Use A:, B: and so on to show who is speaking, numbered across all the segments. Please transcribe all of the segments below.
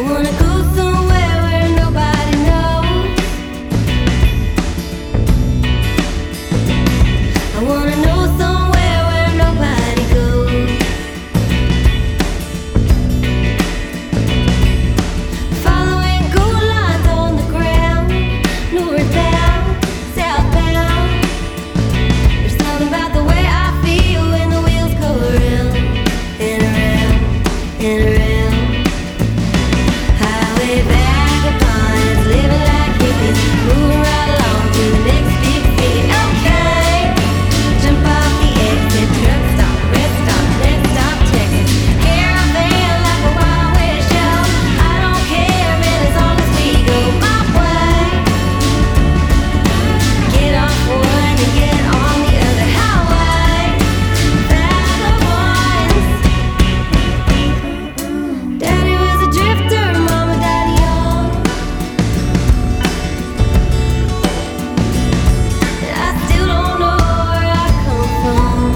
A: wanna go somewhere where nobody knows. I wanna know somewhere where nobody goes. Following gold lines on the ground, northbound, southbound. There's something about the way I feel when the wheels go around and around and around. Highway vagabonds, living like hippies, moving right along to the next big city. Okay, jump off the exit, truck stop, rest stop, next stop, Texas. Caravan like a Wild West show. I don't care, man, as long as we go my way. Get off one and get on the other highway. Vagabonds. Daddy was a drifter, mama died young. And I still don't know where I come from.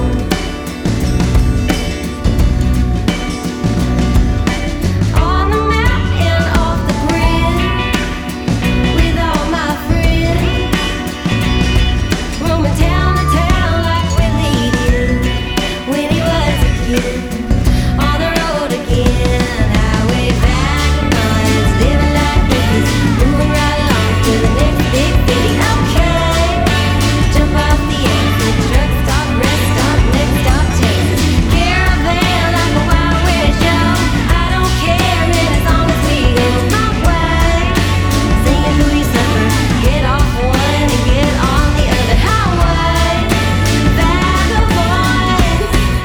A: On the map and off the grid, with all my friends, roaming town to town like Willie did when he was a kid. On the road again, highway vagabonds, living like hippies, moving right along to the next big city. Okay, jump off the exit, truck stop, rest stop, next stop, Texas. Caravan like a Wild West show. I don't care, man, as long as we go my way. Singing through your summer, get off one and get on the other highway. Vagabonds.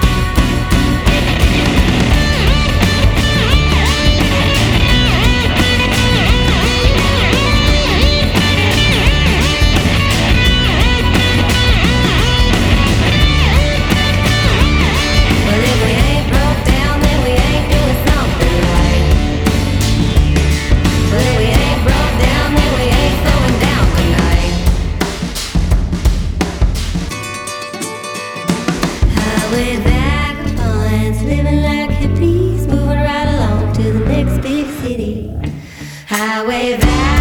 A: Well, if we ain't broke down, then we ain't doing something right. Well, if we ain't broke down, then we ain't slowing down tonight. Highway vagabonds, living like hippies, moving right along to the next big city. Highway vagabonds.